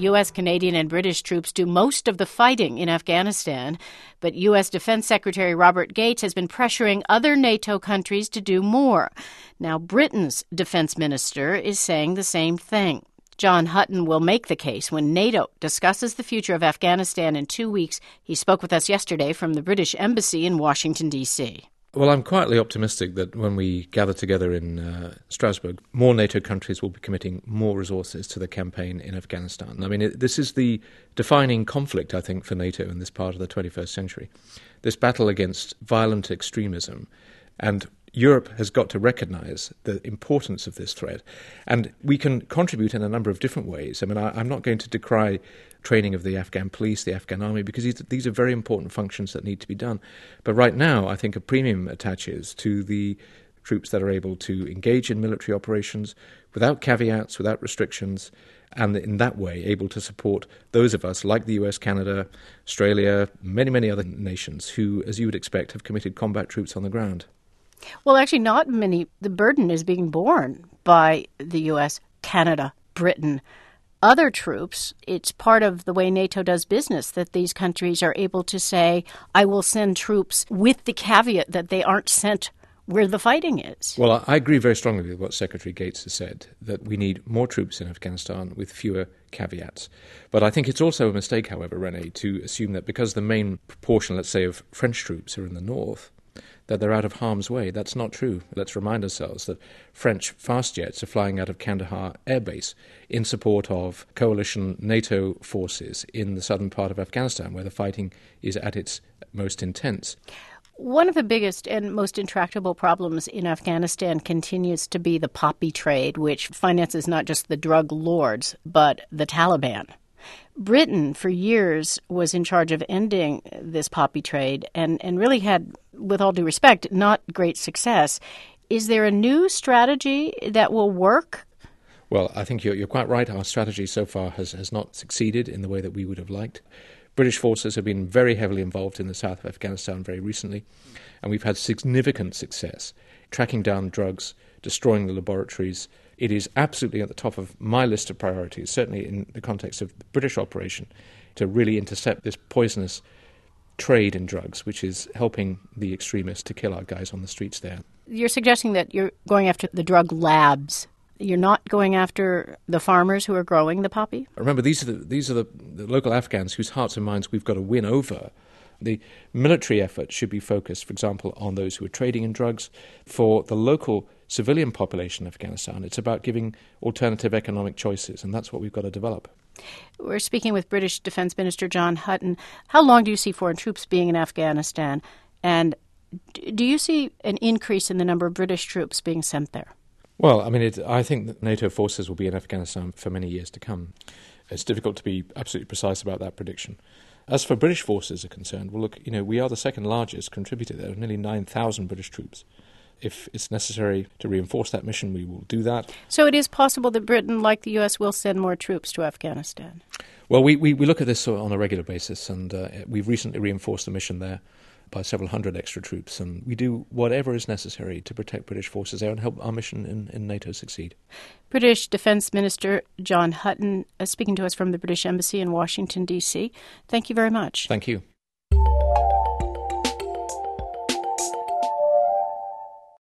U.S., Canadian, and British troops do most of the fighting in Afghanistan. But U.S. Defense Secretary Robert Gates has been pressuring other NATO countries to do more. Now, Britain's defense minister is saying the same thing. John Hutton will make the case when NATO discusses the future of Afghanistan in 2 weeks. He spoke with us yesterday from the British Embassy in Washington, D.C. Well, I'm quietly optimistic that when we gather together in Strasbourg, more NATO countries will be committing more resources to the campaign in Afghanistan. I mean, this is the defining conflict, I think, for NATO in this part of the 21st century. This battle against violent extremism. And Europe has got to recognise the importance of this threat. And we can contribute in a number of different ways. I mean, I'm not going to decry training of the Afghan police, the Afghan army, because these are very important functions that need to be done. But right now, I think a premium attaches to the troops that are able to engage in military operations without caveats, without restrictions, and in that way able to support those of us like the US, Canada, Australia, many, many other nations who, as you would expect, have committed combat troops on the ground. Well, actually, not many. The burden is being borne by the U.S., Canada, Britain, other troops. It's part of the way NATO does business that these countries are able to say, I will send troops with the caveat that they aren't sent where the fighting is. Well, I agree very strongly with what Secretary Gates has said, that we need more troops in Afghanistan with fewer caveats. But I think it's also a mistake, however, Renee, to assume that because the main proportion, let's say, of French troops are in the north, that they're out of harm's way. That's not true. Let's remind ourselves that French fast jets are flying out of Kandahar Air Base in support of coalition NATO forces in the southern part of Afghanistan, where the fighting is at its most intense. One of the biggest and most intractable problems in Afghanistan continues to be the poppy trade, which finances not just the drug lords, but the Taliban. Britain, for years, was in charge of ending this poppy trade and really had, with all due respect, not great success. Is there a new strategy that will work? Well, I think you're quite right. Our strategy so far has not succeeded in the way that we would have liked. British forces have been very heavily involved in the south of Afghanistan very recently, and we've had significant success tracking down drugs, destroying the laboratories. It is absolutely at the top of my list of priorities, certainly in the context of the British operation, to really intercept this poisonous trade in drugs, which is helping the extremists to kill our guys on the streets there. You're suggesting that you're going after the drug labs. You're not going after the farmers who are growing the poppy? Remember, these are the local Afghans whose hearts and minds we've got to win over. The military effort should be focused, for example, on those who are trading in drugs. For the local civilian population of Afghanistan, it's about giving alternative economic choices, and that's what we've got to develop. We're speaking with British Defense Minister John Hutton. How long do you see foreign troops being in Afghanistan? And do you see an increase in the number of British troops being sent there? Well, I mean, I think that NATO forces will be in Afghanistan for many years to come. It's difficult to be absolutely precise about that prediction. As for British forces are concerned, well, look, we are the second largest contributor. There are nearly 9,000 British troops. If it's necessary to reinforce that mission, we will do that. So it is possible that Britain, like the U.S., will send more troops to Afghanistan? Well, we look at this on a regular basis, and we've recently reinforced the mission there by several hundred extra troops, and we do whatever is necessary to protect British forces there and help our mission in NATO succeed. British Defence Minister John Hutton speaking to us from the British Embassy in Washington, D.C. Thank you very much. Thank you.